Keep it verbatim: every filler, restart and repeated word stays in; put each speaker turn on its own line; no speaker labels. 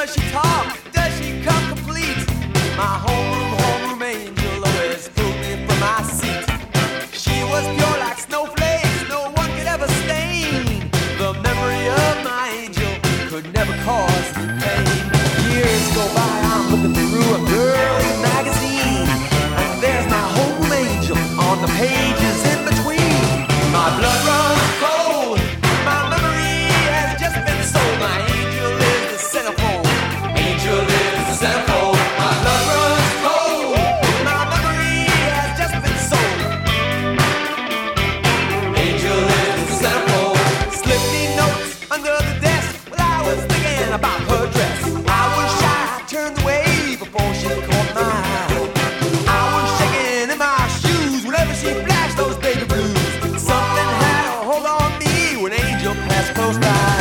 Does she talk? Does she come complete? My homeroom, homeroom angel always pulled me from my seat. She was pure like snowflakes, no one could ever stain. The memory of my angel could never cause me pain. Years go by, I'm looking through a girly magazine, and there's my homeroom angel on the pages in between. My blood runs cold, my memory has just been sold. My angel is the centerfold, angel is the centerfold. My blood runs cold, my memory has just been sold. Angel is the centerfold. Slip me notes under the desk while I was thinking about her dress. I was shy, I turned away before she caught my eye. I was shaking in my shoes whenever she flashed those baby blues. Something had a hold on me when Angel passed close by.